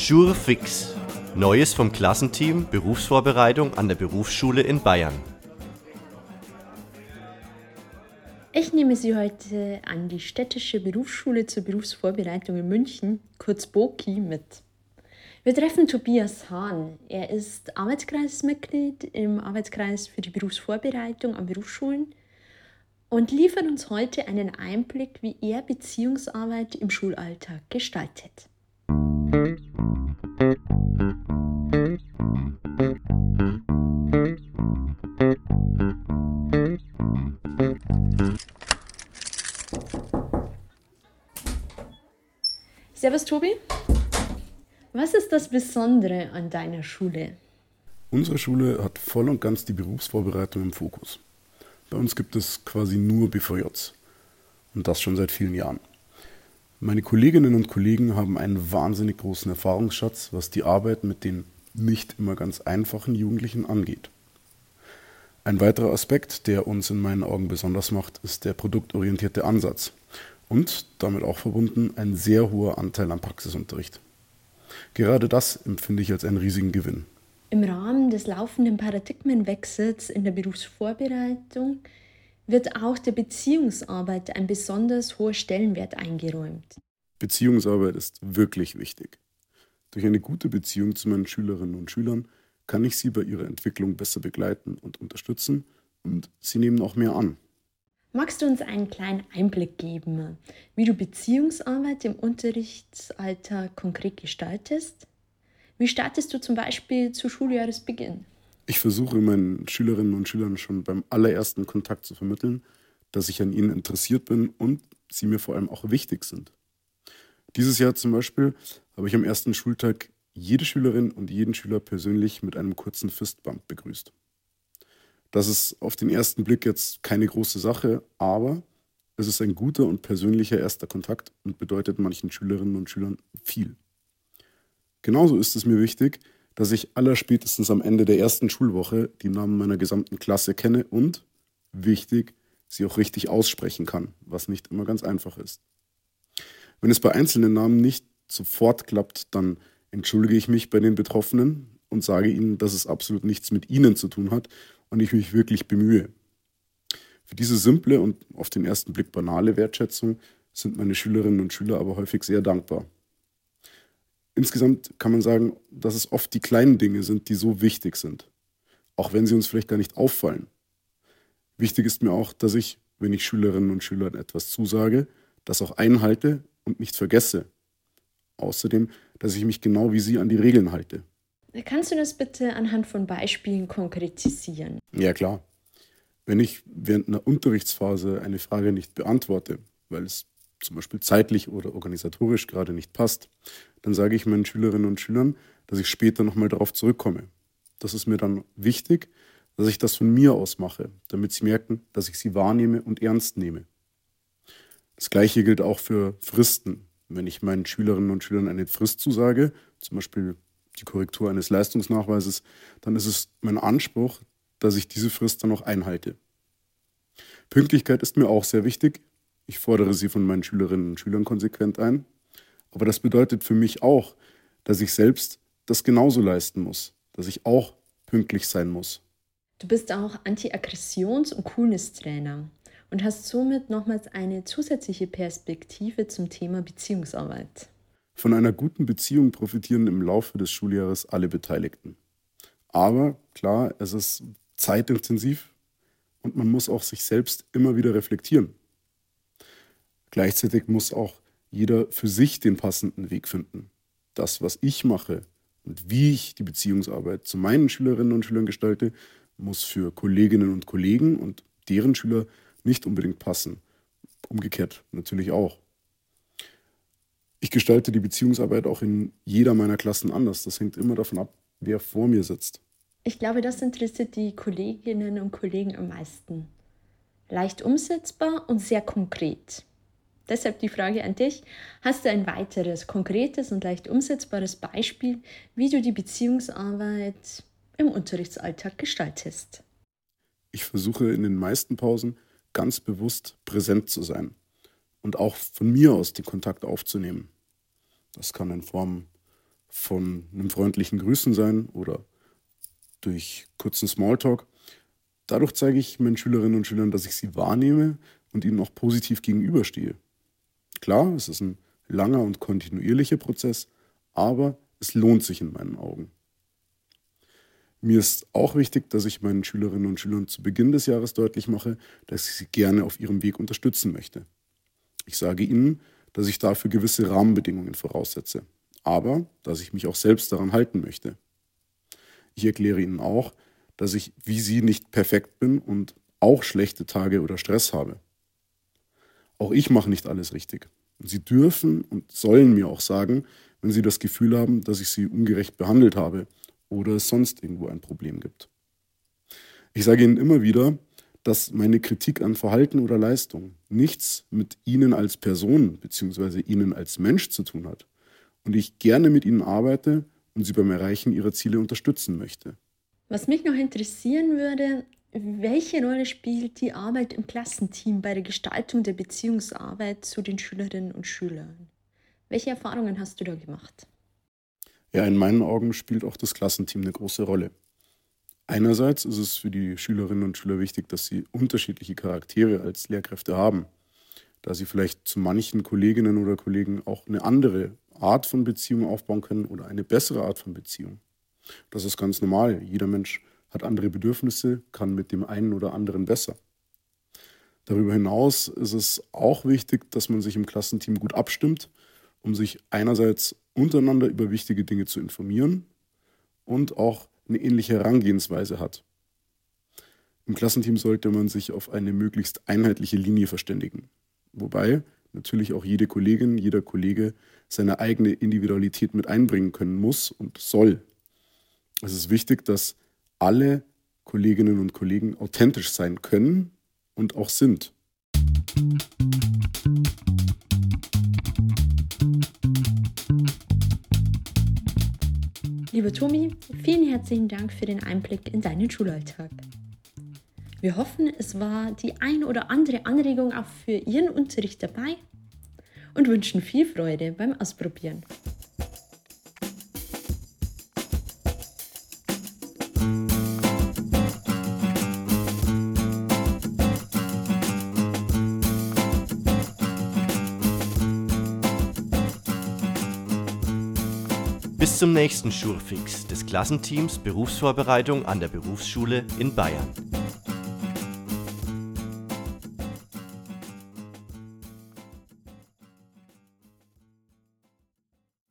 Jour fix. Neues vom Klassenteam Berufsvorbereitung an der Berufsschule in Bayern. Ich nehme Sie heute an die Städtische Berufsschule zur Berufsvorbereitung in München, kurz BOKI, mit. Wir treffen Tobias Hahn. Er ist Arbeitskreismitglied im Arbeitskreis für die Berufsvorbereitung an Berufsschulen und liefert uns heute einen Einblick, wie er Beziehungsarbeit im Schulalltag gestaltet. Servus Tobi, was ist das Besondere an deiner Schule? Unsere Schule hat voll und ganz die Berufsvorbereitung im Fokus. Bei uns gibt es quasi nur BVJs und das schon seit vielen Jahren. Meine Kolleginnen und Kollegen haben einen wahnsinnig großen Erfahrungsschatz, was die Arbeit mit den nicht immer ganz einfachen Jugendlichen angeht. Ein weiterer Aspekt, der uns in meinen Augen besonders macht, ist der produktorientierte Ansatz und damit auch verbunden ein sehr hoher Anteil am Praxisunterricht. Gerade das empfinde ich als einen riesigen Gewinn. Im Rahmen des laufenden Paradigmenwechsels in der Berufsvorbereitung wird auch der Beziehungsarbeit ein besonders hoher Stellenwert eingeräumt. Beziehungsarbeit ist wirklich wichtig. Durch eine gute Beziehung zu meinen Schülerinnen und Schülern kann ich sie bei ihrer Entwicklung besser begleiten und unterstützen und sie nehmen auch mehr an. Magst du uns einen kleinen Einblick geben, wie du Beziehungsarbeit im Unterrichtsalltag konkret gestaltest? Wie startest du zum Beispiel zu Schuljahresbeginn? Ich versuche meinen Schülerinnen und Schülern schon beim allerersten Kontakt zu vermitteln, dass ich an ihnen interessiert bin und sie mir vor allem auch wichtig sind. Dieses Jahr zum Beispiel habe ich am ersten Schultag jede Schülerin und jeden Schüler persönlich mit einem kurzen Fistbump begrüßt. Das ist auf den ersten Blick jetzt keine große Sache, aber es ist ein guter und persönlicher erster Kontakt und bedeutet manchen Schülerinnen und Schülern viel. Genauso ist es mir wichtig, dass ich allerspätestens am Ende der ersten Schulwoche die Namen meiner gesamten Klasse kenne und, wichtig, sie auch richtig aussprechen kann, was nicht immer ganz einfach ist. Wenn es bei einzelnen Namen nicht sofort klappt, dann entschuldige ich mich bei den Betroffenen und sage ihnen, dass es absolut nichts mit ihnen zu tun hat und ich mich wirklich bemühe. Für diese simple und auf den ersten Blick banale Wertschätzung sind meine Schülerinnen und Schüler aber häufig sehr dankbar. Insgesamt kann man sagen, dass es oft die kleinen Dinge sind, die so wichtig sind, auch wenn sie uns vielleicht gar nicht auffallen. Wichtig ist mir auch, dass ich, wenn ich Schülerinnen und Schülern etwas zusage, das auch einhalte und nicht vergesse. Außerdem, dass ich mich genau wie sie an die Regeln halte. Kannst du das bitte anhand von Beispielen konkretisieren? Ja, klar. Wenn ich während einer Unterrichtsphase eine Frage nicht beantworte, weil es zum Beispiel zeitlich oder organisatorisch gerade nicht passt, dann sage ich meinen Schülerinnen und Schülern, dass ich später nochmal darauf zurückkomme. Das ist mir dann wichtig, dass ich das von mir aus mache, damit sie merken, dass ich sie wahrnehme und ernst nehme. Das Gleiche gilt auch für Fristen. Wenn ich meinen Schülerinnen und Schülern eine Frist zusage, zum Beispiel die Korrektur eines Leistungsnachweises, dann ist es mein Anspruch, dass ich diese Frist dann auch einhalte. Pünktlichkeit ist mir auch sehr wichtig. Ich fordere sie von meinen Schülerinnen und Schülern konsequent ein. Aber das bedeutet für mich auch, dass ich selbst das genauso leisten muss, dass ich auch pünktlich sein muss. Du bist auch Anti-Aggressions- und Coolness-Trainer und hast somit nochmals eine zusätzliche Perspektive zum Thema Beziehungsarbeit. Von einer guten Beziehung profitieren im Laufe des Schuljahres alle Beteiligten. Aber klar, es ist zeitintensiv und man muss auch sich selbst immer wieder reflektieren. Gleichzeitig muss auch jeder für sich den passenden Weg finden. Das, was ich mache und wie ich die Beziehungsarbeit zu meinen Schülerinnen und Schülern gestalte, muss für Kolleginnen und Kollegen und deren Schüler nicht unbedingt passen. Umgekehrt natürlich auch. Ich gestalte die Beziehungsarbeit auch in jeder meiner Klassen anders. Das hängt immer davon ab, wer vor mir sitzt. Ich glaube, das interessiert die Kolleginnen und Kollegen am meisten. Leicht umsetzbar und sehr konkret. Deshalb die Frage an dich, hast du ein weiteres, konkretes und leicht umsetzbares Beispiel, wie du die Beziehungsarbeit im Unterrichtsalltag gestaltest? Ich versuche in den meisten Pausen ganz bewusst präsent zu sein und auch von mir aus den Kontakt aufzunehmen. Das kann in Form von einem freundlichen Grüßen sein oder durch kurzen Smalltalk. Dadurch zeige ich meinen Schülerinnen und Schülern, dass ich sie wahrnehme und ihnen auch positiv gegenüberstehe. Klar, es ist ein langer und kontinuierlicher Prozess, aber es lohnt sich in meinen Augen. Mir ist auch wichtig, dass ich meinen Schülerinnen und Schülern zu Beginn des Jahres deutlich mache, dass ich sie gerne auf ihrem Weg unterstützen möchte. Ich sage ihnen, dass ich dafür gewisse Rahmenbedingungen voraussetze, aber dass ich mich auch selbst daran halten möchte. Ich erkläre ihnen auch, dass ich wie sie nicht perfekt bin und auch schlechte Tage oder Stress habe. Auch ich mache nicht alles richtig. Und sie dürfen und sollen mir auch sagen, wenn sie das Gefühl haben, dass ich sie ungerecht behandelt habe oder es sonst irgendwo ein Problem gibt. Ich sage ihnen immer wieder, dass meine Kritik an Verhalten oder Leistung nichts mit ihnen als Person bzw. ihnen als Mensch zu tun hat und ich gerne mit ihnen arbeite und sie beim Erreichen ihrer Ziele unterstützen möchte. Was mich noch interessieren würde, welche Rolle spielt die Arbeit im Klassenteam bei der Gestaltung der Beziehungsarbeit zu den Schülerinnen und Schülern? Welche Erfahrungen hast du da gemacht? Ja, in meinen Augen spielt auch das Klassenteam eine große Rolle. Einerseits ist es für die Schülerinnen und Schüler wichtig, dass sie unterschiedliche Charaktere als Lehrkräfte haben, da sie vielleicht zu manchen Kolleginnen oder Kollegen auch eine andere Art von Beziehung aufbauen können oder eine bessere Art von Beziehung. Das ist ganz normal. Jeder Mensch hat andere Bedürfnisse, kann mit dem einen oder anderen besser. Darüber hinaus ist es auch wichtig, dass man sich im Klassenteam gut abstimmt, um sich einerseits untereinander über wichtige Dinge zu informieren und auch eine ähnliche Herangehensweise hat. Im Klassenteam sollte man sich auf eine möglichst einheitliche Linie verständigen, wobei natürlich auch jede Kollegin, jeder Kollege seine eigene Individualität mit einbringen können muss und soll. Es ist wichtig, dass alle Kolleginnen und Kollegen authentisch sein können und auch sind. Lieber Tomi, vielen herzlichen Dank für den Einblick in deinen Schulalltag. Wir hoffen, es war die ein oder andere Anregung auch für Ihren Unterricht dabei und wünschen viel Freude beim Ausprobieren. Bis zum nächsten Schulfix des Klassenteams Berufsvorbereitung an der Berufsschule in Bayern.